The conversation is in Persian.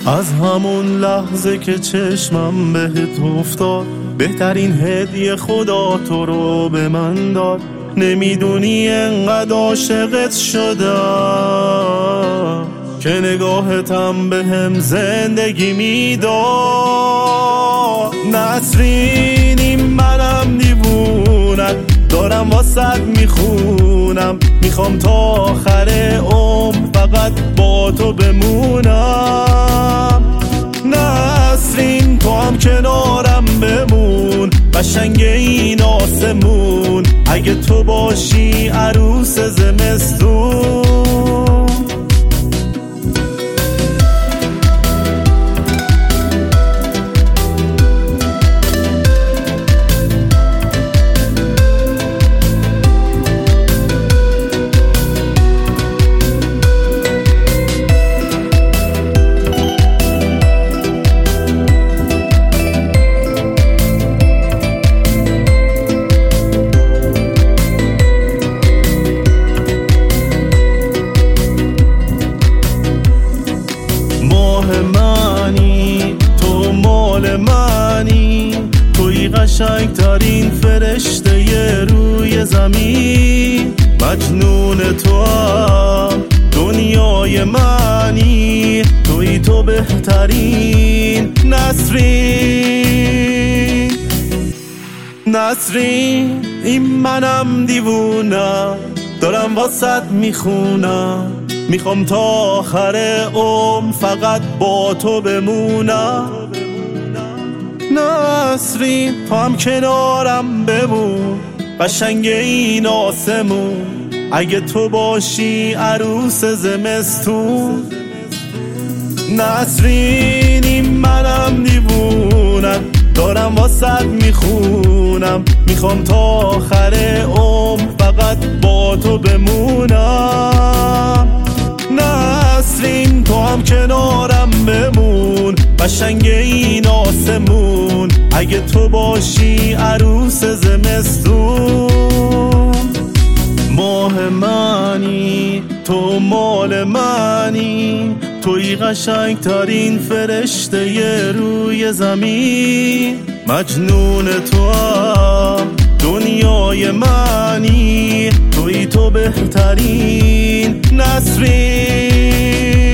از همون لحظه که چشمم بهت افتاد، بهترین هدیه خدا تو رو به من داد. نمیدونی انقدر عاشقت شدم که نگاهتم بهم زندگی میداد. نسرین منم دیوونم، دارم واسط میخونم، میخوام تا آخر عمر فقط با تو بمونم. نسرین تو هم کنارم بمون، قشنگ این آسمون، اگه تو باشی عروس زمستون. تو مال منی، توی قشنگ ترین فرشته روی زمین. مجنون تو هم دنیای منی، توی تو بهترین. نسرین این منم دیوونم، دارم واسط میخونم، میخوام تا آخر عمر فقط با تو بمونم. نسرین تو هم کنارم بمون، قشنگ این آسمون، اگه تو باشی عروس زمستون. نسرین این منم دیوونم، دارم واسط میخونم، میخوام تا آخر عمر فقط با تو بمونم. نسرین تو هم کنارم بمون، قشنگ این آسمون، اگه تو باشی عروس زمستون. ماه منی تو مال منی، توی قشنگ ترین فرشته روی زمین. مجنون تو هم دنیای منی، توی تو بهترین. نسرین